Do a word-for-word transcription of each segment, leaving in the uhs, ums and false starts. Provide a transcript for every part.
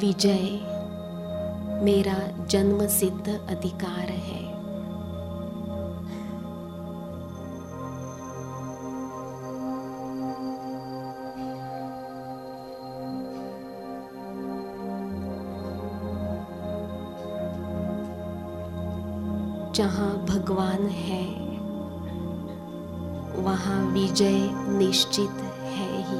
विजय मेरा जन्म सिद्ध अधिकार है। जहाँ भगवान है वहाँ विजय निश्चित है ही।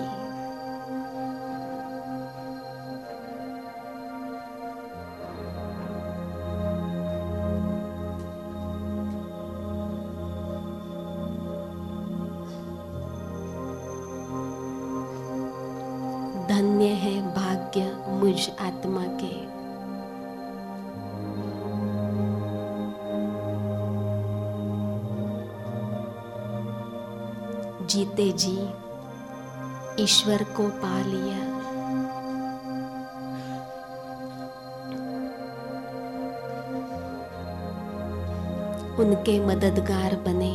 धन्य है भाग्य मुझ आत्मा के, जीते जी ईश्वर को पा लिया। उनके मददगार बने।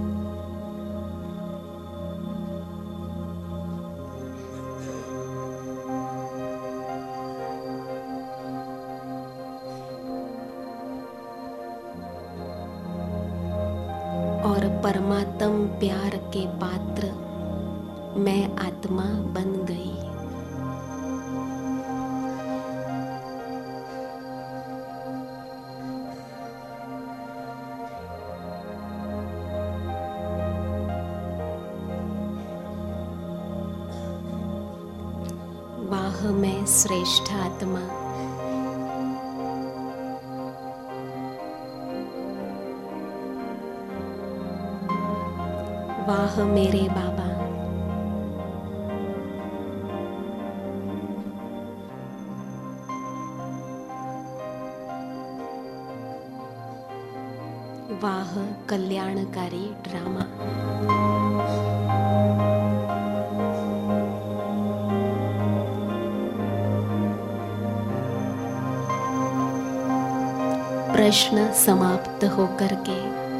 और परमात्म प्यार के पात्र मैं आत्मा बन गई। वाह मैं श्रेष्ठ आत्मा, वाह मेरे बाबा, वाह कल्याणकारी ड्रामा। प्रश्न समाप्त होकर के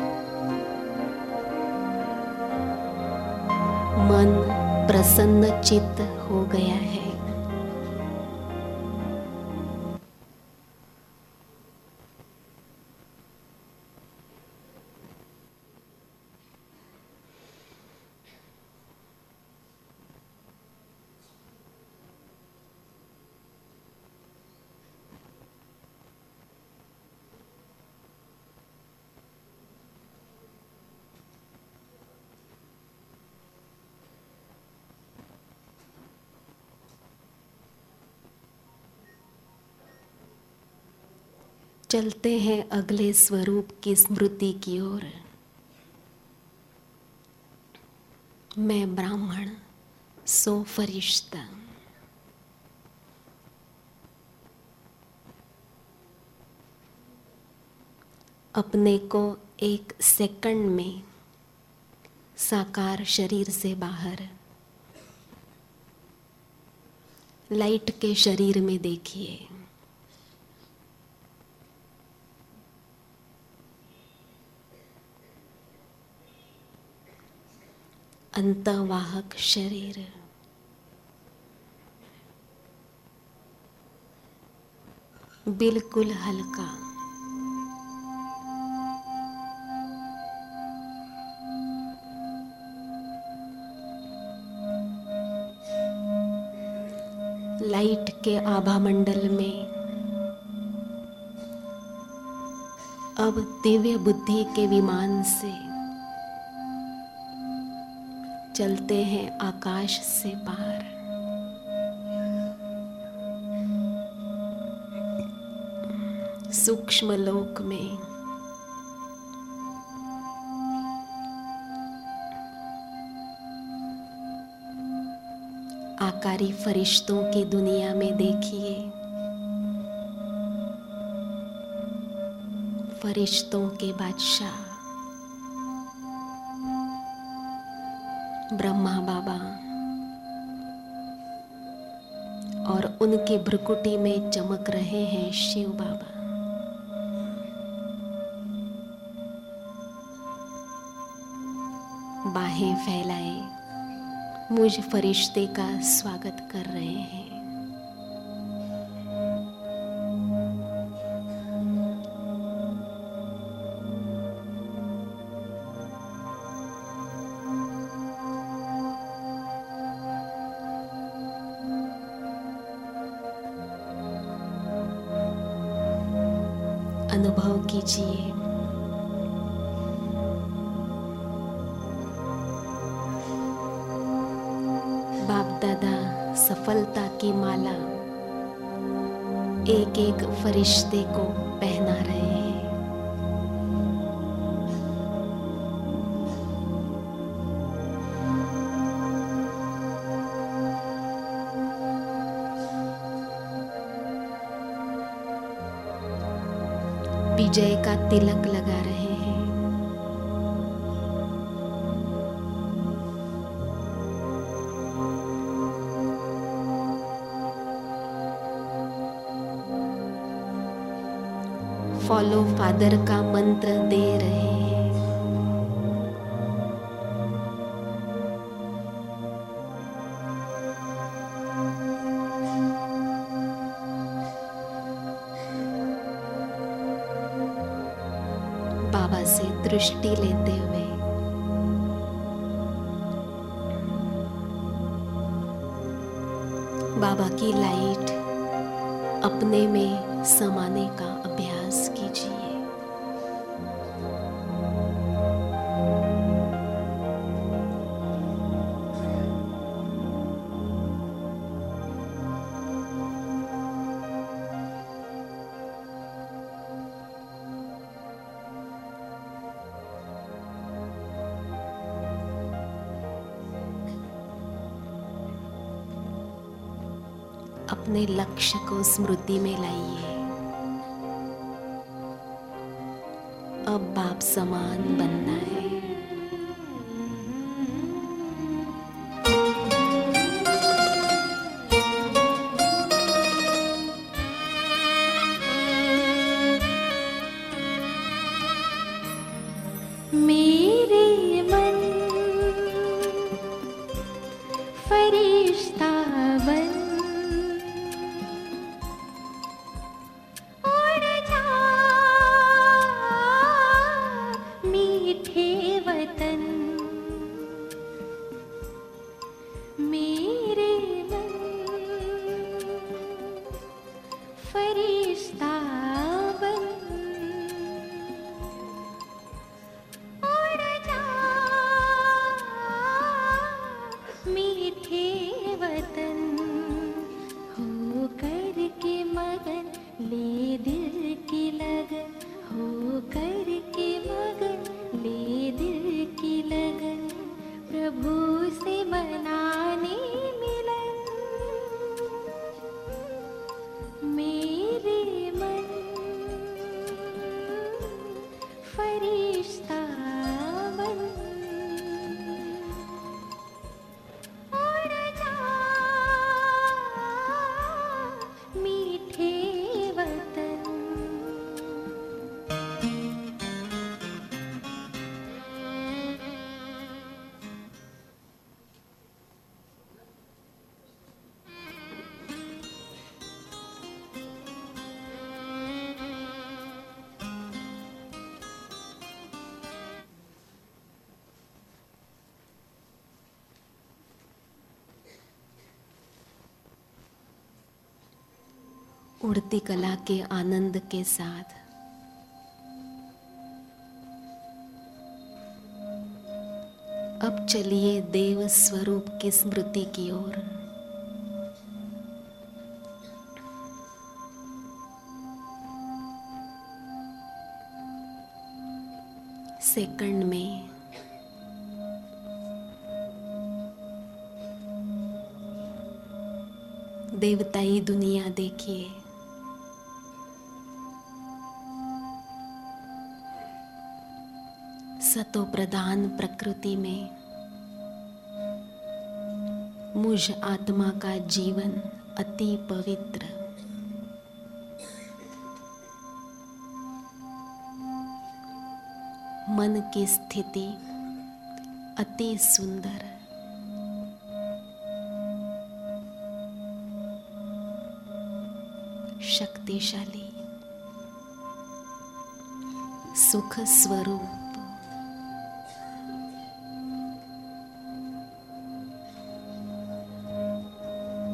मन प्रसन्न चित्त हो गया है। चलते हैं अगले स्वरूप की स्मृति की ओर। मैं ब्राह्मण सो फरिश्ता। अपने को एक सेकंड में साकार शरीर से बाहर लाइट के शरीर में देखिए। अंतवाहक शरीर, बिल्कुल हल्का। लाइट के आभा मंडल में अब दिव्य बुद्धि के विमान से चलते हैं आकाश से पार। सूक्ष्म लोक में आकारी फरिश्तों की दुनिया में देखिए। फरिश्तों के बादशाह ब्रह्मा बाबा और उनके भ्रुकुटी में चमक रहे हैं शिव बाबा। बाहें फैलाए मुझ फरिश्ते का स्वागत कर रहे हैं। अनुभव कीजिए। बाप दादा सफलता की माला एक एक फरिश्ते को पहना रहे हैं। विजय का तिलक लगा रहे हैं। फॉलो फादर का मंत्र दे रहे हैं। बाबा से दृष्टि लेते हुए बाबा की लाइट अपने में समाने का अभ्यास कीजिए। अपने लक्ष्य को स्मृति में लाइए। अब बाप समान बनना है। मेरे मन फरिश्ता बन उड़ती कला के आनंद के साथ अब चलिए देव स्वरूप की स्मृति की ओर। सेकंड में देवताई दुनिया देखिए। सतो प्रधान प्रकृति में मुझ आत्मा का जीवन अति पवित्र, मन की स्थिति अति सुंदर, शक्तिशाली, सुख स्वरूप,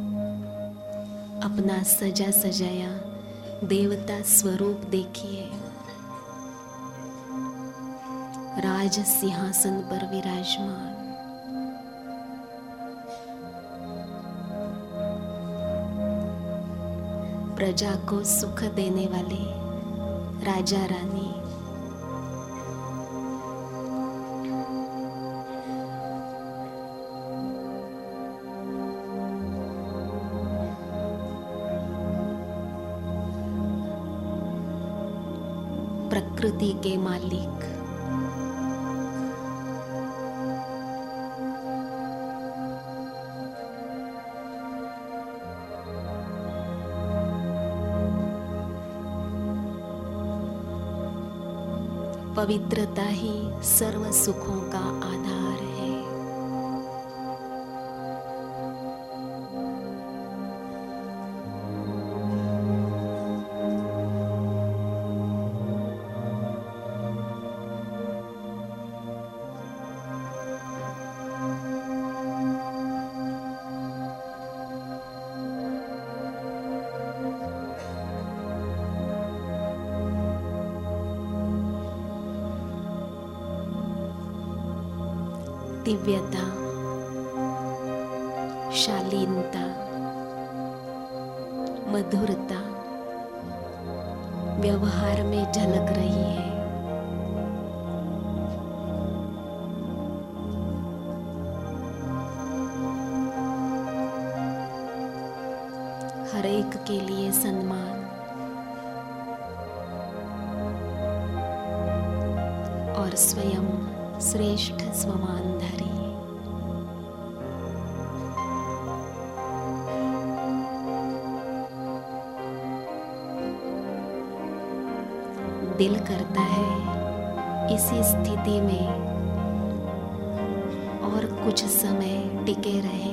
अपना सजा सजाया देवता स्वरूप देखिए। राज सिंहासन पर विराजमान। प्रजा को सुख देने वाले राजा रानी, प्रकृति के मालिक, पवित्रता ही सर्व सुखों का आधार है। दिव्यता, शालीनता, मधुरता व्यवहार में झलक रही है। हर एक के लिए सम्मान और स्वयं श्रेष्ठ स्वमानधारी। दिल करता है इसी स्थिति में और कुछ समय टिके रहे।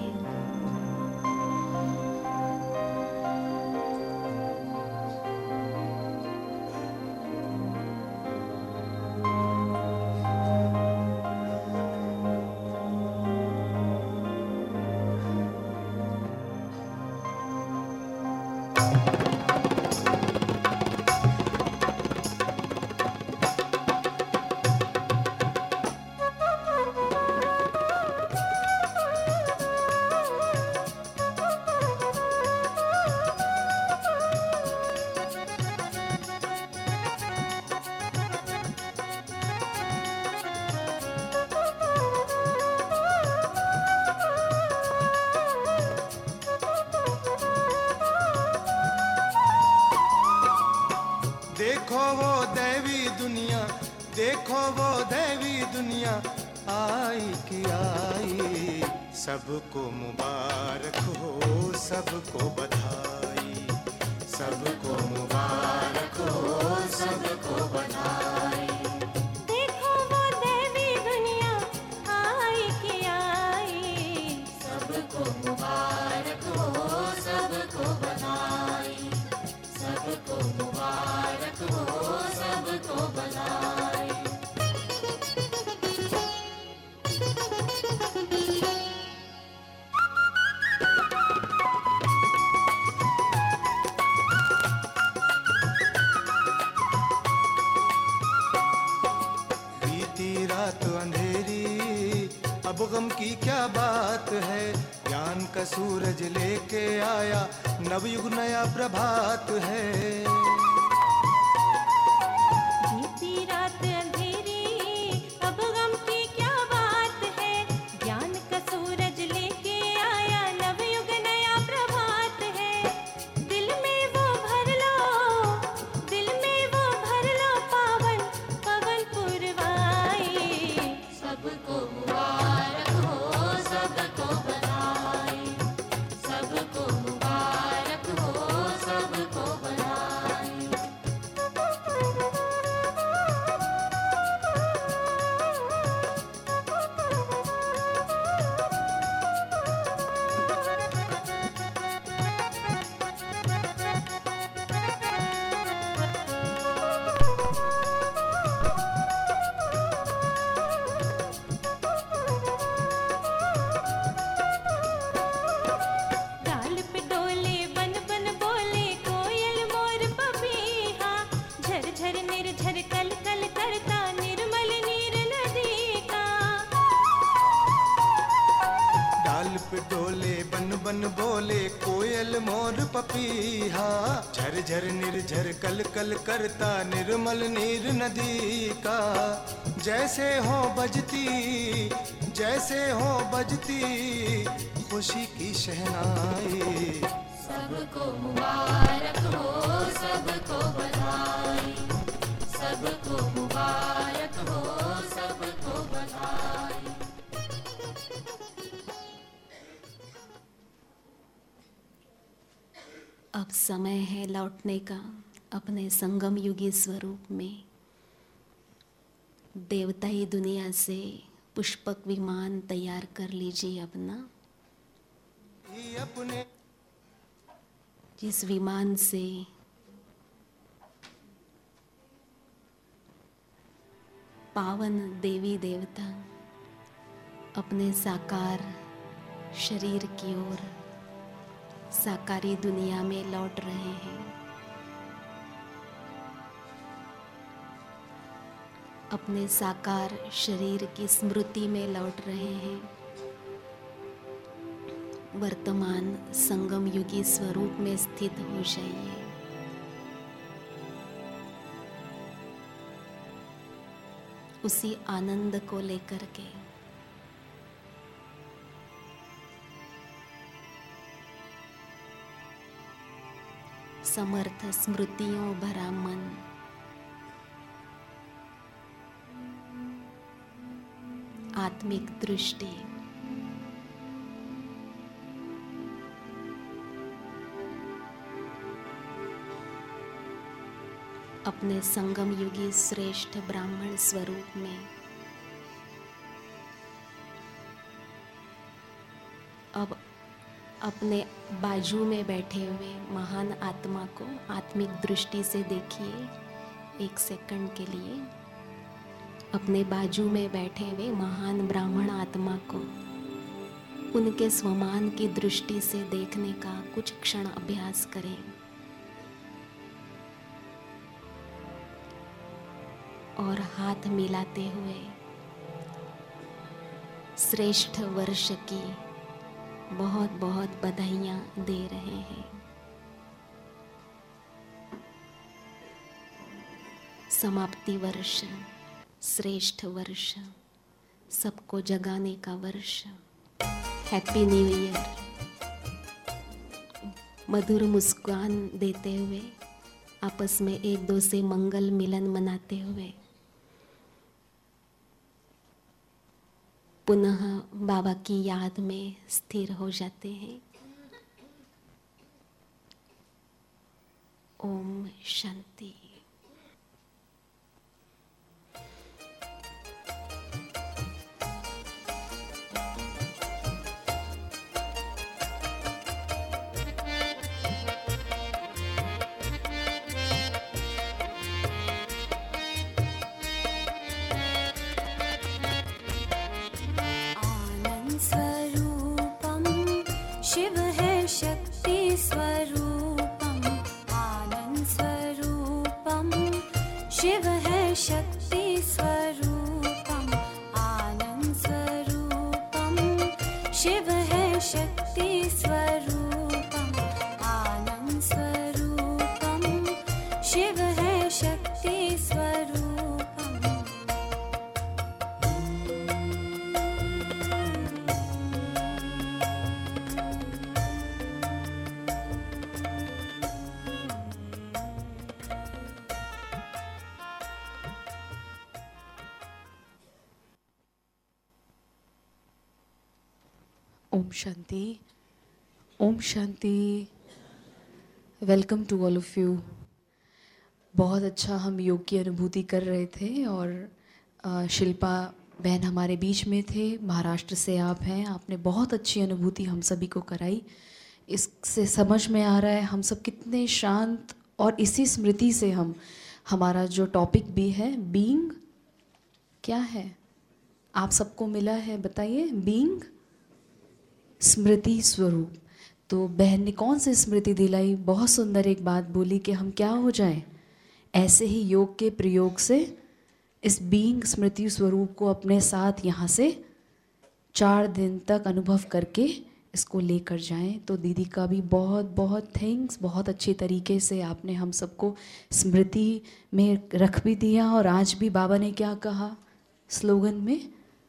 देखो वो दैवी दुनिया, देखो वो दैवी दुनिया आई कि आई। सबको मुबारक हो, सबको बधाई, सबको मुबारक हो, सबको बधाई। देखो वो देवी दुनिया आई कि आई। सबको मुबारक हो, सबको बधाई, सबको मुबारक हो, सबको बधाई। बीती रात अंधेरी, अब गम की क्या बात है। ज्ञान का सूरज लेके आया, नवयुग नया प्रभात है। बीती रात अंधेरी, अब गम की क्या बात है। ज्ञान का सूरज लेके आया, नवयुग नया प्रभात है। दिल में वो भर लो, दिल में वो भर लो पावन पवन पुरवाई। सबको मुबारक हो, सबको बधाई, सबको मुबारक हो, सबको बधाई। डोले बन बन बोले कोयल मोर पपीहा, झरझर निर्झर कल कल करता निर्मल नीर नदी का। जैसे हो बजती जैसे हो बजती खुशी की शहनाई। सबको मुबारक हो, सबको बधाई, सबको मुबारक हो, सबको बधाई। अब समय है लौटने का अपने संगम युगी स्वरूप में। देवताई दुनिया से पुष्पक विमान तैयार कर लीजिए अपना, अपने जिस विमान से पावन देवी देवता अपने साकार शरीर की ओर साकारी दुनिया में लौट रहे हैं। अपने साकार शरीर की स्मृति में लौट रहे हैं। वर्तमान संगम युगी स्वरूप में स्थित हो जाइए। उसी आनंद को लेकर के समर्थ स्मृतियों भरा मन आत्मिक दृष्टि अपने संगम युगी श्रेष्ठ ब्राह्मण स्वरूप में अब अपने बाजू में बैठे हुए महान आत्मा को आत्मिक दृष्टि से देखिए। एक सेकंड के लिए अपने बाजू में बैठे हुए महान ब्राह्मण आत्मा को उनके स्वमान की दृष्टि से देखने का कुछ क्षण अभ्यास करें। और हाथ मिलाते हुए श्रेष्ठ वर्ष की बहुत बहुत बधाइयाँ दे रहे हैं। समाप्ति वर्ष, श्रेष्ठ वर्ष, सबको जगाने का वर्ष। Happy new year. मधुर मुस्कान देते हुए आपस में एक दो से मंगल मिलन मनाते हुए पुनः बाबा की याद में स्थिर हो जाते हैं। ओम शांति। ओम शांति, ओम शांति। Welcome to all of you. बहुत अच्छा हम योग की अनुभूति कर रहे थे और आ, शिल्पा बहन हमारे बीच में थे। महाराष्ट्र से आप हैं, आपने बहुत अच्छी अनुभूति हम सभी को कराई। इससे समझ में आ रहा है हम सब कितने शांत, और इसी स्मृति से हम हमारा जो टॉपिक भी है बीइंग क्या है आप सबको मिला है, बताइए। बीइंग स्मृति स्वरूप। तो बहन ने कौन सी स्मृति दिलाई, बहुत सुंदर एक बात बोली कि हम क्या हो जाएं, ऐसे ही योग के प्रयोग से इस बीइंग स्मृति स्वरूप को अपने साथ यहाँ से चार दिन तक अनुभव करके इसको लेकर जाएं। तो दीदी का भी बहुत बहुत थैंक्स, बहुत अच्छी तरीके से आपने हम सबको स्मृति में रख भी दिया। और आज भी बाबा ने क्या कहा स्लोगन में,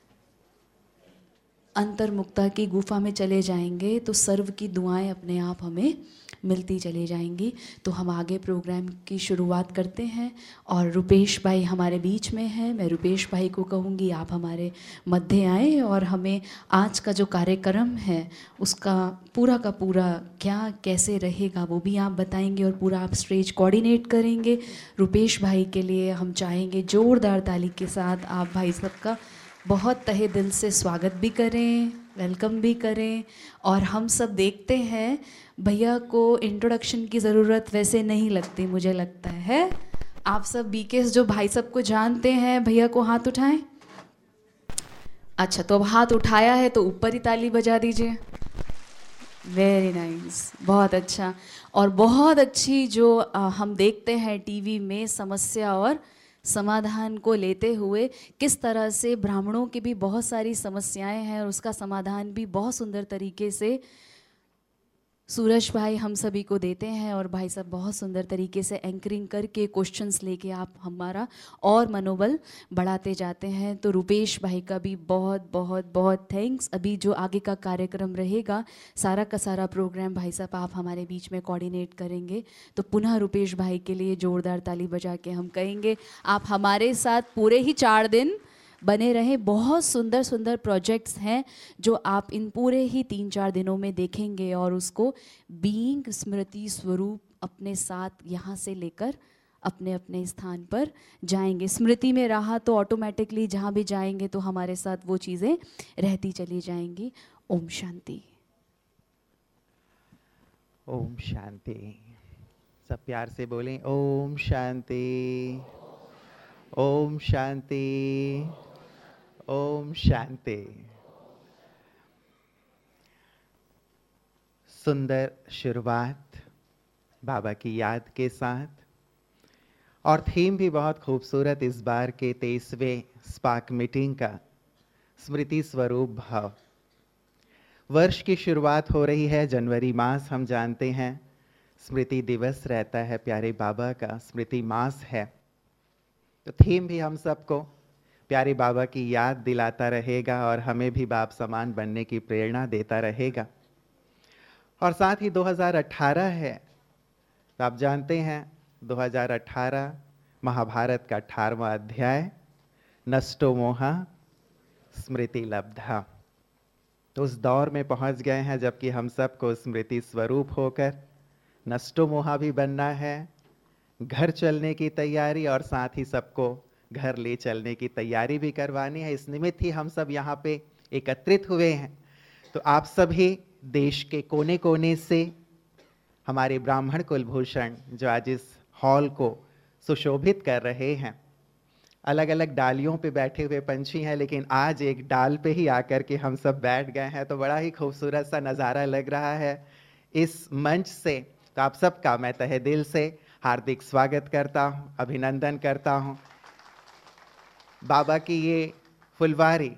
अंतर्मुक्ता की गुफा में चले जाएंगे तो सर्व की दुआएं अपने आप हमें मिलती चली जाएंगी। तो हम आगे प्रोग्राम की शुरुआत करते हैं और रुपेश भाई हमारे बीच में हैं। मैं रुपेश भाई को कहूँगी आप हमारे मध्य आएँ और हमें आज का जो कार्यक्रम है उसका पूरा का पूरा क्या कैसे रहेगा वो भी आप बताएंगे और पूरा आप स्टेज कोऑर्डिनेट करेंगे। रुपेश भाई के लिए हम चाहेंगे ज़ोरदार ताली के साथ आप भाई सबका बहुत तहे दिल से स्वागत भी करें, वेलकम भी करें। और हम सब देखते हैं भैया को इंट्रोडक्शन की ज़रूरत वैसे नहीं लगती, मुझे लगता है आप सब बीकेस जो भाई सब को जानते हैं, भैया को हाथ उठाएं। अच्छा, तो अब हाथ उठाया है तो ऊपर ही ताली बजा दीजिए। वेरी नाइस, बहुत अच्छा। और बहुत अच्छी जो आ, हम देखते हैं टीवी में समस्या और समाधान को लेते हुए किस तरह से ब्राह्मणों की भी बहुत सारी समस्याएं हैं और उसका समाधान भी बहुत सुंदर तरीके से सूरज भाई हम सभी को देते हैं। और भाई साहब बहुत सुंदर तरीके से एंकरिंग करके क्वेश्चंस लेके आप हमारा और मनोबल बढ़ाते जाते हैं। तो रुपेश भाई का भी बहुत बहुत बहुत थैंक्स। अभी जो आगे का कार्यक्रम रहेगा सारा का सारा प्रोग्राम भाई साहब आप हमारे बीच में कोऑर्डिनेट करेंगे। तो पुनः रुपेश भाई के लिए ज़ोरदार ताली बजा के हम कहेंगे आप हमारे साथ पूरे ही चार दिन बने रहें। बहुत सुंदर सुंदर प्रोजेक्ट्स हैं जो आप इन पूरे ही तीन चार दिनों में देखेंगे और उसको बीइंग स्मृति स्वरूप अपने साथ यहाँ से लेकर अपने अपने स्थान पर जाएंगे। स्मृति में रहा तो ऑटोमेटिकली जहाँ भी जाएंगे तो हमारे साथ वो चीज़ें रहती चली जाएंगी। ओम शांति। ओम शांति। सब प्यार से बोलें ओम शांति, ओम शांति, ओम शांति। सुंदर शुरुआत बाबा की याद के साथ और थीम भी बहुत खूबसूरत इस बार के तेईसवें स्पार्क मीटिंग का, स्मृति स्वरूप भाव। वर्ष की शुरुआत हो रही है, जनवरी मास हम जानते हैं स्मृति दिवस रहता है, प्यारे बाबा का स्मृति मास है। तो थीम भी हम सबको प्यारे बाबा की याद दिलाता रहेगा और हमें भी बाप समान बनने की प्रेरणा देता रहेगा। और साथ ही दो हज़ार अठारह है, तो आप जानते हैं दो हज़ार अठारह महाभारत का अठारहवां अध्याय, नष्टो मोहा स्मृति लब्धा। तो उस दौर में पहुंच गए हैं जबकि हम सबको स्मृति स्वरूप होकर नष्टो मोहा भी बनना है, घर चलने की तैयारी और साथ ही सबको घर ले चलने की तैयारी भी करवानी है। इस निमित्त ही हम सब यहाँ पे एकत्रित हुए हैं। तो आप सभी देश के कोने कोने से हमारे ब्राह्मण कुलभूषण जो आज इस हॉल को सुशोभित कर रहे हैं, अलग अलग डालियों पे बैठे हुए पंछी हैं, लेकिन आज एक डाल पे ही आकर के हम सब बैठ गए हैं। तो बड़ा ही खूबसूरत सा नज़ारा लग रहा है इस मंच से। तो आप सबका मैं तहे दिल से हार्दिक स्वागत करता हूँ, अभिनंदन करता हूँ। बाबा की ये फुलवारी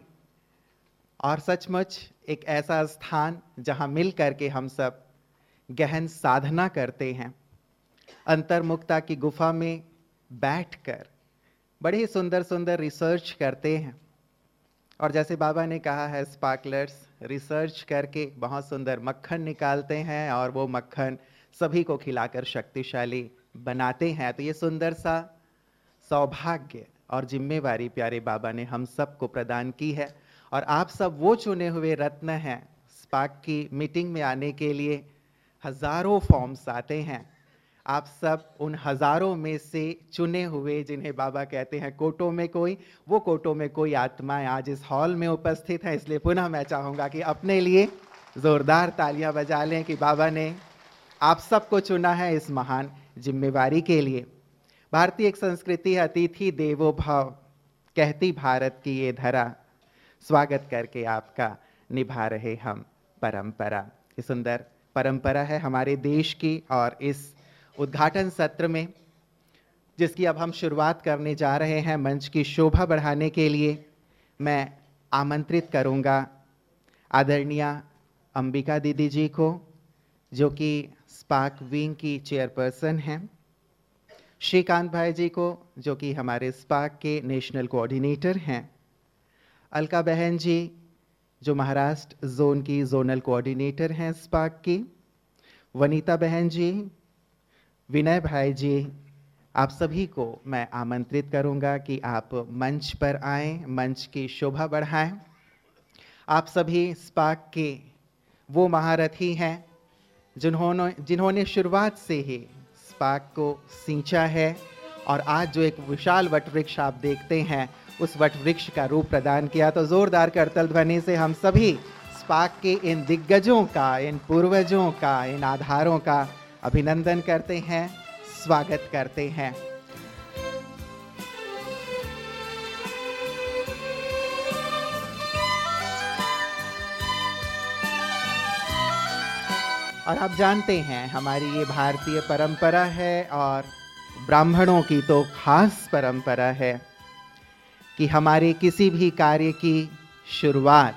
और सचमुच एक ऐसा स्थान जहाँ मिल करके हम सब गहन साधना करते हैं, अंतर्मुक्ता की गुफा में बैठकर बड़े ही सुंदर सुंदर रिसर्च करते हैं। और जैसे बाबा ने कहा है, स्पार्कलर्स रिसर्च करके बहुत सुंदर मक्खन निकालते हैं और वो मक्खन सभी को खिलाकर शक्तिशाली बनाते हैं। तो ये सुंदर सा सौभाग्य और जिम्मेवारी प्यारे बाबा ने हम सबको प्रदान की है। और आप सब वो चुने हुए रत्न हैं। स्पार्क की मीटिंग में आने के लिए हजारों फॉर्म्स आते हैं, आप सब उन हजारों में से चुने हुए, जिन्हें बाबा कहते हैं कोटों में कोई, वो कोटों में कोई आत्माएं आज इस हॉल में उपस्थित हैं। इसलिए पुनः मैं चाहूँगा कि अपने लिए जोरदार तालियां बजा लें कि बाबा ने आप सबको चुना है इस महान जिम्मेवारी के लिए। भारतीय एक संस्कृति है, अतिथि देवो भव, कहती भारत की ये धरा, स्वागत करके आपका निभा रहे हम परंपरा। ये सुंदर परंपरा है हमारे देश की। और इस उद्घाटन सत्र में जिसकी अब हम शुरुआत करने जा रहे हैं, मंच की शोभा बढ़ाने के लिए मैं आमंत्रित करूंगा आदरणीय अंबिका दीदी जी को, जो कि स्पार्क विंग की चेयरपर्सन हैं, श्रीकांत भाई जी को, जो कि हमारे स्पार्क के नेशनल कोऑर्डिनेटर हैं, अलका बहन जी जो महाराष्ट्र जोन की जोनल कोऑर्डिनेटर हैं स्पार्क की, वनीता बहन जी, विनय भाई जी, आप सभी को मैं आमंत्रित करूंगा कि आप मंच पर आएं, मंच की शोभा बढ़ाएं। आप सभी स्पार्क के वो महारथी हैं जिन्होंने जिन्होंने शुरुआत से ही स्पार्क को सींचा है और आज जो एक विशाल वटवृक्ष आप देखते हैं उस वटवृक्ष का रूप प्रदान किया। तो जोरदार करतल ध्वनि से हम सभी स्पार्क के इन दिग्गजों का, इन पूर्वजों का, इन आधारों का अभिनंदन करते हैं, स्वागत करते हैं। और आप जानते हैं हमारी ये भारतीय परंपरा है और ब्राह्मणों की तो खास परंपरा है कि हमारे किसी भी कार्य की शुरुआत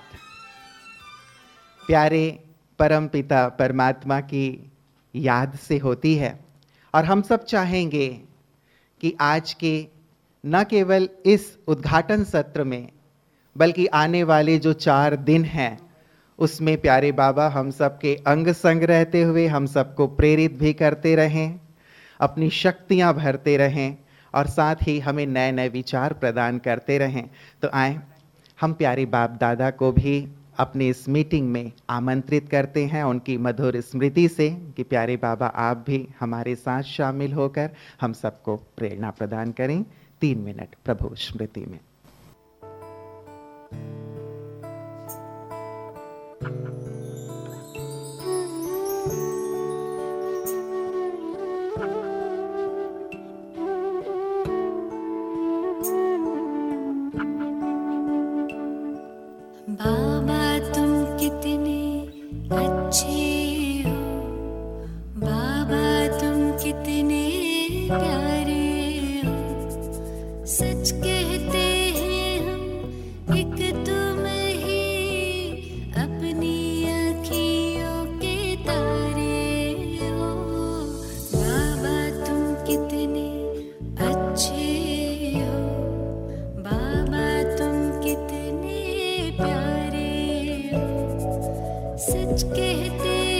प्यारे परमपिता परमात्मा की याद से होती है। और हम सब चाहेंगे कि आज के न केवल इस उद्घाटन सत्र में बल्कि आने वाले जो चार दिन हैं उसमें प्यारे बाबा हम सब के अंग संग रहते हुए हम सबको प्रेरित भी करते रहें, अपनी शक्तियां भरते रहें और साथ ही हमें नए नए विचार प्रदान करते रहें। तो आए हम प्यारे बाप दादा को भी अपनी इस मीटिंग में आमंत्रित करते हैं उनकी मधुर स्मृति से कि प्यारे बाबा आप भी हमारे साथ शामिल होकर हम सबको प्रेरणा प्रदान करें। तीन मिनट प्रभु स्मृति में। बाबा तुम कितने अच्छे हो, बाबा तुम कितने प्यारे हो, सच कहते हैं हम एक तुम ही अपनी आँखियों के तारे हो। बाबा तुम कितने अच्छे हो, बाबा तुम कितने प्यारे हो, सच कहते